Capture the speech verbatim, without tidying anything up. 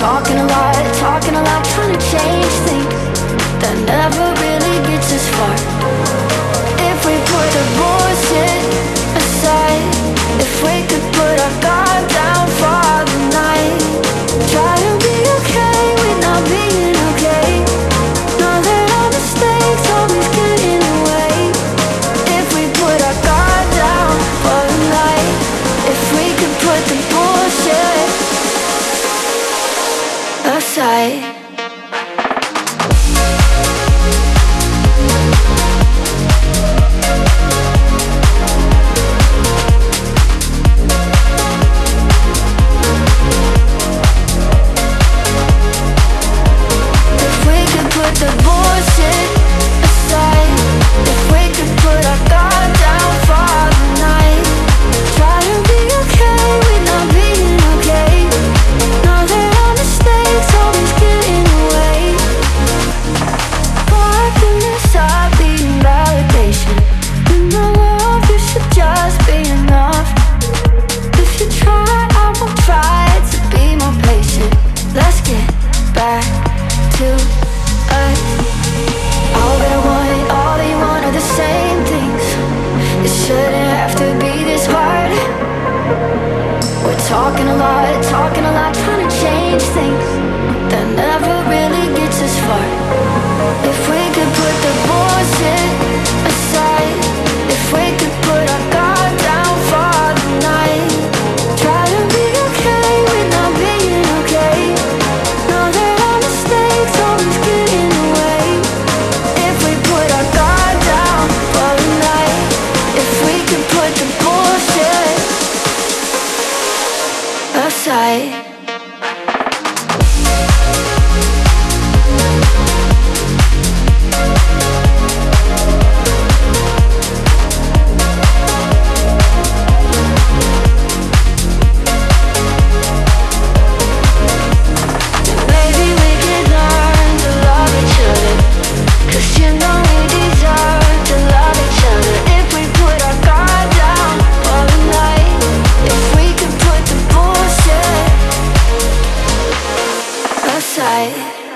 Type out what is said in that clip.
talking a lot, talking a lot, trying to change things that never really gets us far. If we put the bullshit aside, if we could put our guard down for the night, try to be okay with not being okay. Know that our mistakes always get in the way. If we put our guard down for the night, if we could put the bullshit aside. Talking a lot, talking a lot, trying to change things that never really gets us far. If we could put the bullshit aside, if we could put our guard down for the night, try to be okay with not being okay. Know that our mistakes always get in the way. If we put our guard down for the night, if we could put the bullshit aside. Side.